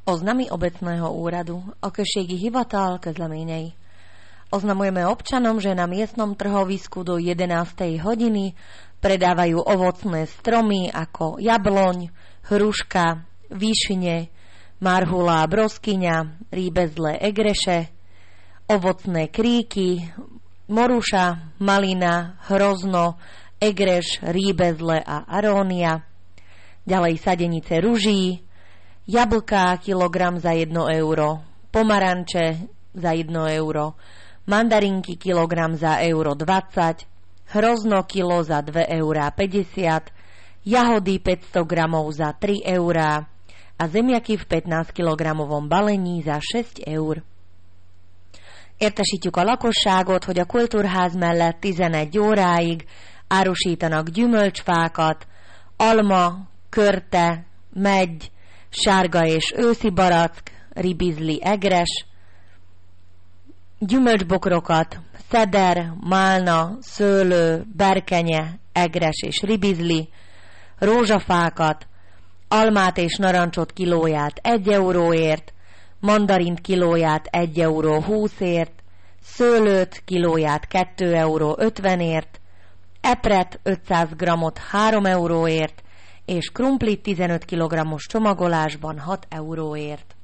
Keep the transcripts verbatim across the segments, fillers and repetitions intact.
Oznamy obecného úradu. Okrességi hivatal közleményei. Oznamujeme občanom, že na miestnom trhovisku do jedenástej hodiny predávajú ovocné stromy ako jabloň, hruška, višne, marhula, broskyňa, rýbezle, egreše, ovocné kríky, moruša, malina, hrozno, egreš, rýbezle a arónia. Ďalej sadenice ruží, jablká kilogram za jedno euro, pomaranče za jedno euro, mandarinky kilogram za euro dvadsať, hrozno kilo za dve eurá päťdesiat, jahody päťsto gramov za tri eurá a zemiaky v pätnászt-kilogramovom balení za šesť eur. Értesítjük a lakosságot, hogy a kultúrház mellett tizenegy óráig árusítanak gyümölcsfákat, alma, körte, meggy, sárga és őszi barack, ribizli, egres, gyümölcsbokrokat, szeder, málna, szőlő, berkenye, egres és ribizli, rózsafákat, almát és narancsot kilóját egy euróért, mandarint kilóját egy euró húszért, szőlőt kilóját kettő euró ötvenért, epret ötszáz grammot három euróért, és krumplit tizenöt kilogrammos csomagolásban hat euróért.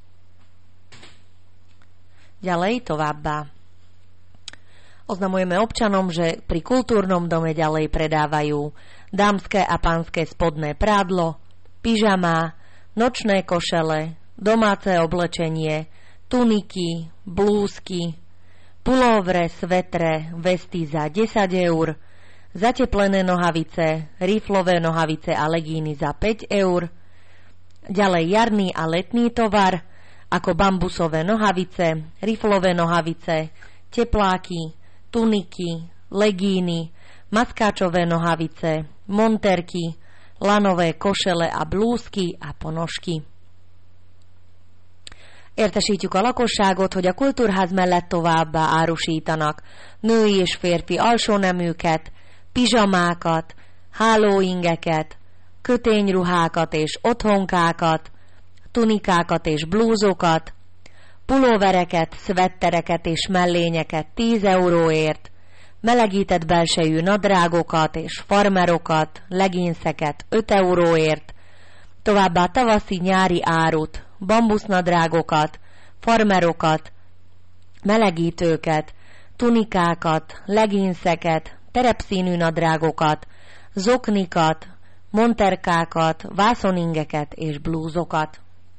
Ďalej továbbá. Oznamujeme občanom, že pri kultúrnom dome ďalej predávajú dámske a pánske spodné prádlo, pyžamá, nočné košele, domáce oblečenie, tuniky, blúzky, pulóvre, svetre, vesty za desať eur, zateplené nohavice, riflové nohavice a legíny za päť eur, ďalej jarný a letný tovar, ako bambusové nohavice, riflové nohavice, tepláky, tuniky, legíny, maskáčové nohavice, monterky, lanové košele a blúzky a ponožky. Értesítjük a lakosságot, hogy a kultúrház mellett továbbá árusítanak női és férfi alsóneműket, pizsamákat, hálóingeket, kötényruhákat és otthonkákat, tunikákat és blúzokat, pulóvereket, szvettereket és mellényeket tíz euróért, melegített belsejű nadrágokat és farmerokat, leginszeket öt euróért, továbbá tavaszi nyári árut, bambusznadrágokat, farmerokat, melegítőket, tunikákat, leginszeket, terepszínű nadrágokat, zoknikat, monterkákat, vászoningeket és blúzokat.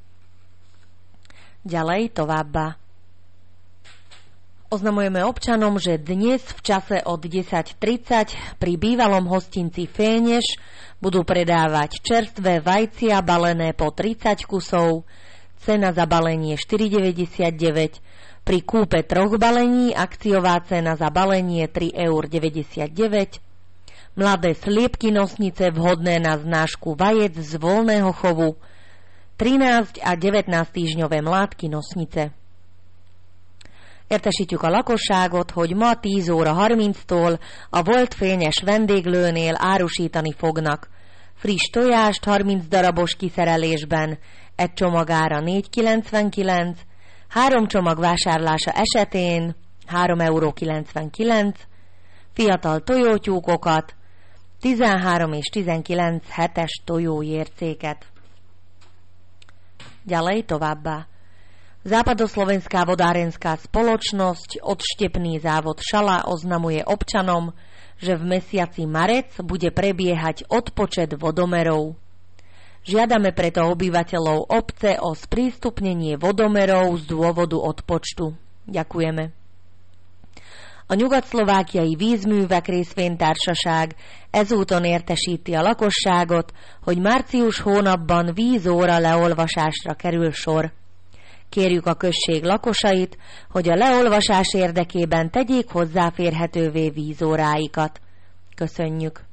Ďalej továbbá. Oznamujeme občanom, že dnes v čase od desať tridsať pri bývalom hostinci Féneš budú predávať čerstvé vajcia balené po tridsať kusov, cena za balenie štyri deväťdesiatdeväť, pri kúpe troch balení akciová cena za balenie tri eur deväťdesiatdeväť, mladé sliepky nosnice vhodné na znášku vajec z voľného chovu, trinásť a devätnászt týždňové mládky nosnice. Értesítjük a lakosságot, hogy ma tíz óra harminctól a Volt Fényes vendéglőnél árusítani fognak friss tojást harminc darabos kiszerelésben, egy csomagára négy kilencvenkilenc, három csomag vásárlása esetén három euró kilencvenkilenc, fiatal tojótyúkokat, tizenhárom és tizenkilenc hetes tojójércéket. Ďalej továbbá. Západoslovenská vodárenská spoločnosť Odštepný závod Šala oznamuje občanom, že v mesiaci marec bude prebiehať odpočet vodomerov. Žiadame preto obyvateľov obce o sprístupnenie vodomerov z dôvodu odpočtu. Ďakujeme. A nyugat-szlovákiai vízművek részvénytársaság ezúton értesíti a lakosságot, hogy március hónapban vízóra leolvasásra kerül sor. Kérjük a község lakosait, hogy a leolvasás érdekében tegyék hozzáférhetővé vízóráikat. Köszönjük.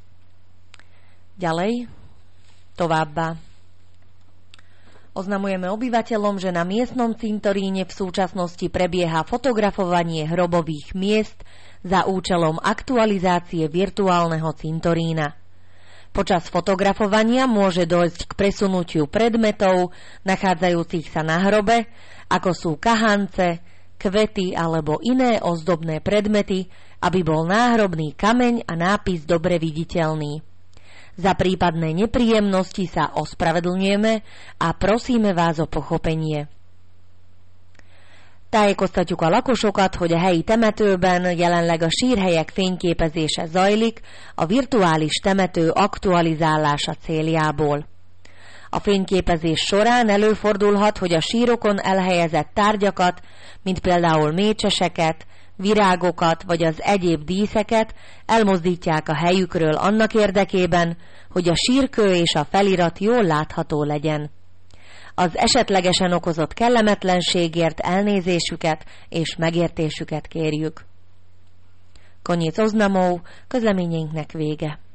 Ďalej, továbbá. Oznamujeme obyvateľom, že na miestnom cintoríne v súčasnosti prebieha fotografovanie hrobových miest za účelom aktualizácie virtuálneho cintorína. Počas fotografovania môže dojsť k presunutiu predmetov nachádzajúcich sa na hrobe, ako sú kahance, kvety alebo iné ozdobné predmety, aby bol náhrobný kameň a nápis dobre viditeľný. Za prípadné nepríjemnosti sa ospravedlňujeme a prosíme vás o pochopenie. Tájékoztatjuk a lakosokat, hogy a helyi temetőben jelenleg a sírhelyek fényképezése zajlik a virtuális temető aktualizálása céljából. A fényképezés során előfordulhat, hogy a sírokon elhelyezett tárgyakat, mint például mécseseket, virágokat vagy az egyéb díszeket elmozdítják a helyükről annak érdekében, hogy a sírkő és a felirat jól látható legyen. Az esetlegesen okozott kellemetlenségért elnézésüket és megértésüket kérjük. Koniec oznamov, közleményeinknek vége.